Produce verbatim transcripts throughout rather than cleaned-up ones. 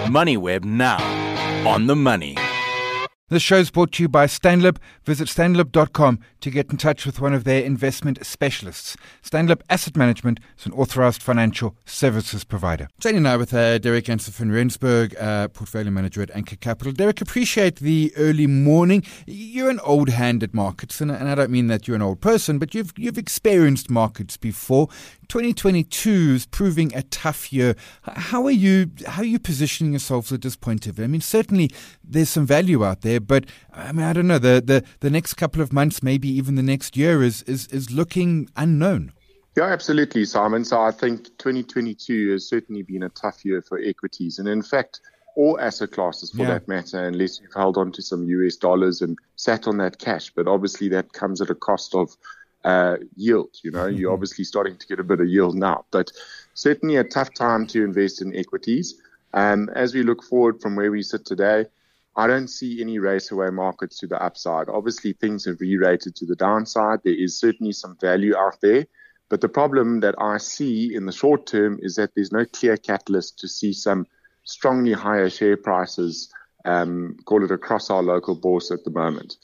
MoneyWeb now. On the money. This show is brought to you by Stanlib. Visit stanlib dot com to get in touch with one of their investment specialists. Stanlib Asset Management is an authorized financial services provider. Joining now with uh, Derek Jansen van Rensburg, uh, portfolio manager at Anchor Capital. Derek, appreciate the early morning. You're an old hand at markets, and, and I don't mean that you're an old person, but you've you've experienced markets before. twenty twenty-two is proving a tough year. How are you? How are you positioning yourselves at this point of it? I mean, certainly there's some value out there, but I mean, I don't know. The the, the next couple of months, maybe even the next year, is is is looking unknown. Yeah, absolutely, Simon. So I think twenty twenty-two has certainly been a tough year for equities, and in fact, all asset classes for Yeah. that matter, unless you've held on to some U S dollars and sat on that cash. But obviously, that comes at a cost of Uh, yield. You know, you're obviously starting to get a bit of yield now, but certainly a tough time to invest in equities. Um, as we look forward from where we sit today, I don't see any race away markets to the upside. Obviously, things have re-rated to the downside. There is certainly some value out there, but the problem that I see in the short term is that there's no clear catalyst to see some strongly higher share prices, um, call it across our local bourse at the moment.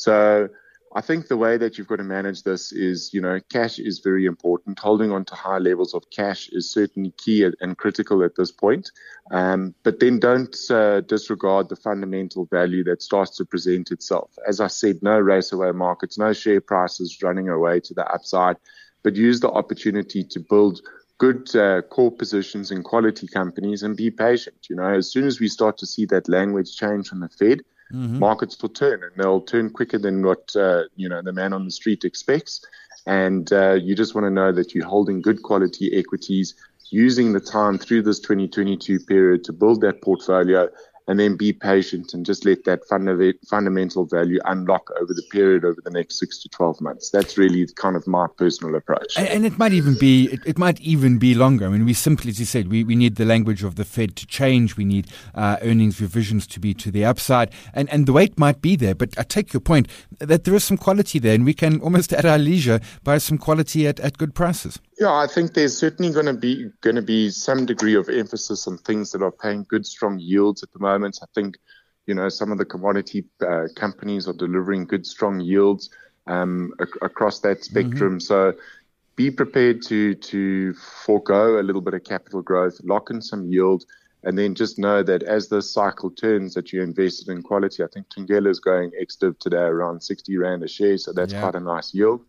So I think the way that you've got to manage this is, you know, cash is very important. Holding on to high levels of cash is certainly key and critical at this point. Um, but then don't uh, disregard the fundamental value that starts to present itself. As I said, no race away markets, no share prices running away to the upside, but use the opportunity to build good uh, core positions in quality companies and be patient. You know, as soon as we start to see that language change from the Fed, Mm-hmm. markets will turn, and they'll turn quicker than what uh, you know the man on the street expects. And uh, you just want to know that you're holding good quality equities, using the time through this twenty twenty-two period to build that portfolio, and then be patient and just let that funda- fundamental value unlock over the period over the next six to twelve months. That's really kind of my personal approach. And, and it might even be it, it might even be longer. I mean, we simply, as you said, we, we need the language of the Fed to change. We need uh, earnings revisions to be to the upside, and and the wait might be there. But I take your point that there is some quality there, and we can almost at our leisure buy some quality at, at good prices. Yeah, I think there's certainly going to be going to be some degree of emphasis on things that are paying good, strong yields at the moment. I think, you know, some of the commodity uh, companies are delivering good, strong yields um, ac- across that spectrum. Mm-hmm. So be prepared to to forego a little bit of capital growth, lock in some yield, and then just know that as the cycle turns, that you invested in quality. I think Thungela is going ex-div today around sixty rand a share, so that's yeah. quite a nice yield.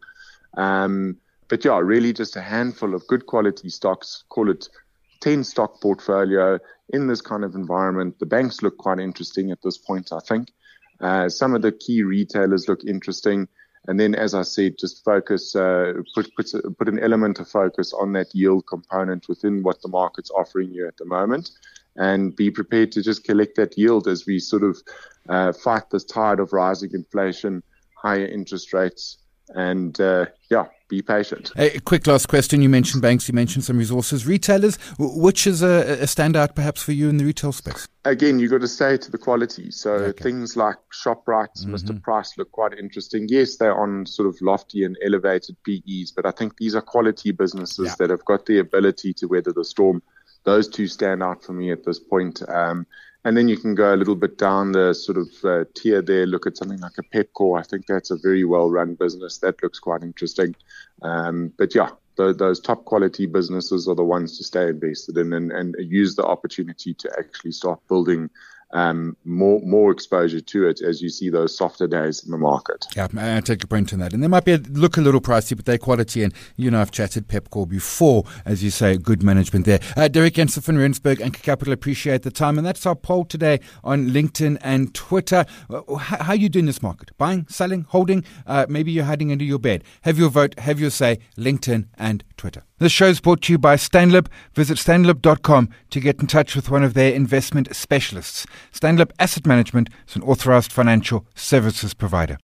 Um, But yeah, really just a handful of good quality stocks, call it ten stock portfolio in this kind of environment. The banks look quite interesting at this point, I think. Uh, some of the key retailers look interesting. And then, as I said, just focus, uh, put, put, put an element of focus on that yield component within what the market's offering you at the moment. And be prepared to just collect that yield as we sort of uh, fight this tide of rising inflation, higher interest rates, and uh, yeah, be patient. A quick last question. You mentioned banks, you mentioned some resources. Retailers, which is a, a standout perhaps for you in the retail space? Again, you've got to stay to the quality. So okay. things like ShopRite, mm-hmm. Mister Price look quite interesting. Yes, they're on sort of lofty and elevated P Es, but I think these are quality businesses yeah. that have got the ability to weather the storm. Those two stand out for me at this point. Um, And then you can go a little bit down the sort of uh, tier there, look at something like a Pepkor. I think that's a very well-run business. That looks quite interesting. Um, but yeah, the, those top quality businesses are the ones to stay invested in and, and use the opportunity to actually start building um, more more exposure to it as you see those softer days in the market. Yeah, I take a point on that. And they might be a, look a little pricey, but they're quality. And, you know, I've chatted Pepkor before, as you say, good management there. Uh, Derek Jansen van Rensburg, Anchor Capital, appreciate the time. And that's our poll today on LinkedIn and Twitter. Uh, how, how are you doing this market? Buying, selling, holding? Uh, maybe you're hiding under your bed. Have your vote, have your say, LinkedIn and Twitter. This show is brought to you by Stanlib. Visit stanlib dot com to get in touch with one of their investment specialists. Stanlib Asset Management is an authorized financial services provider.